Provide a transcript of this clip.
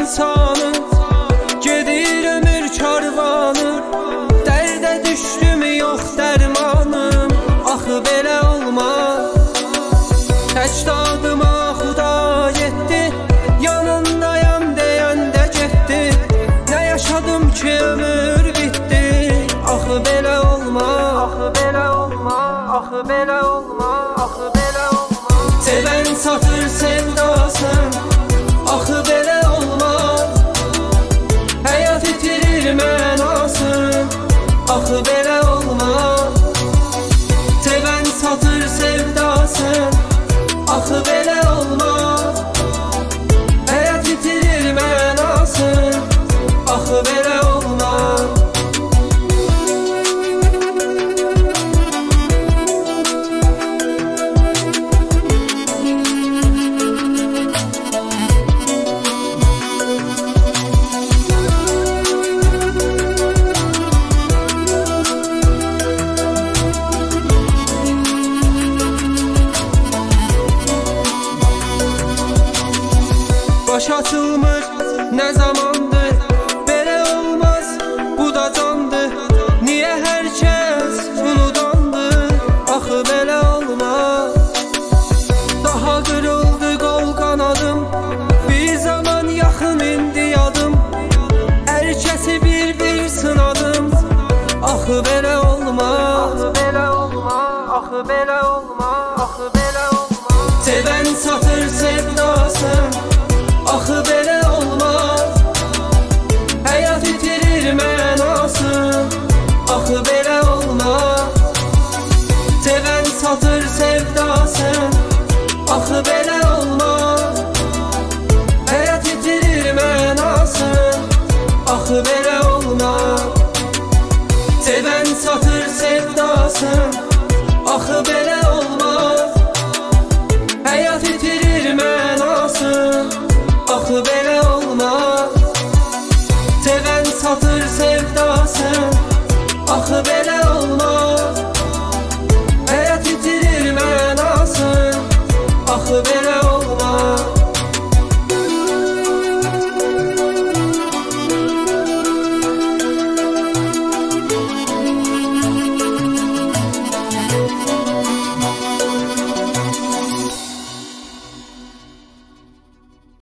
insanı, gedir ömür karvanı. Dərdə düşdüm, yox dərmanım, axı belə olmaz. Tək dadıma xuda yetdi, yanındayam deyəndə getdi. Nə yaşadım ki ömür bitdi, axı belə olmaz. Axı belə olmaz, axı belə olmaz, axı belə olmaz. Sevən satır sevdasın, axı belə olmaz. Həyat itirir mənasın, axı belə olmaz. Sevən satır sevdasın, axı belə olmaz. Həyat itirir mənasın, axı belə olmaz. Baş açılmır nə zamandır, belə olmaz, bu da candır. Niyə hər kəs unudandır, axı belə olmaz. Daha qırıldı qol qanadım, bir zaman yaxın indi yadım. Hər kəsi bir sınadım, axı belə olmaz. Axı belə olmaz, axı belə olmaz, axı belə olmaz. Sevən satır sevdasın,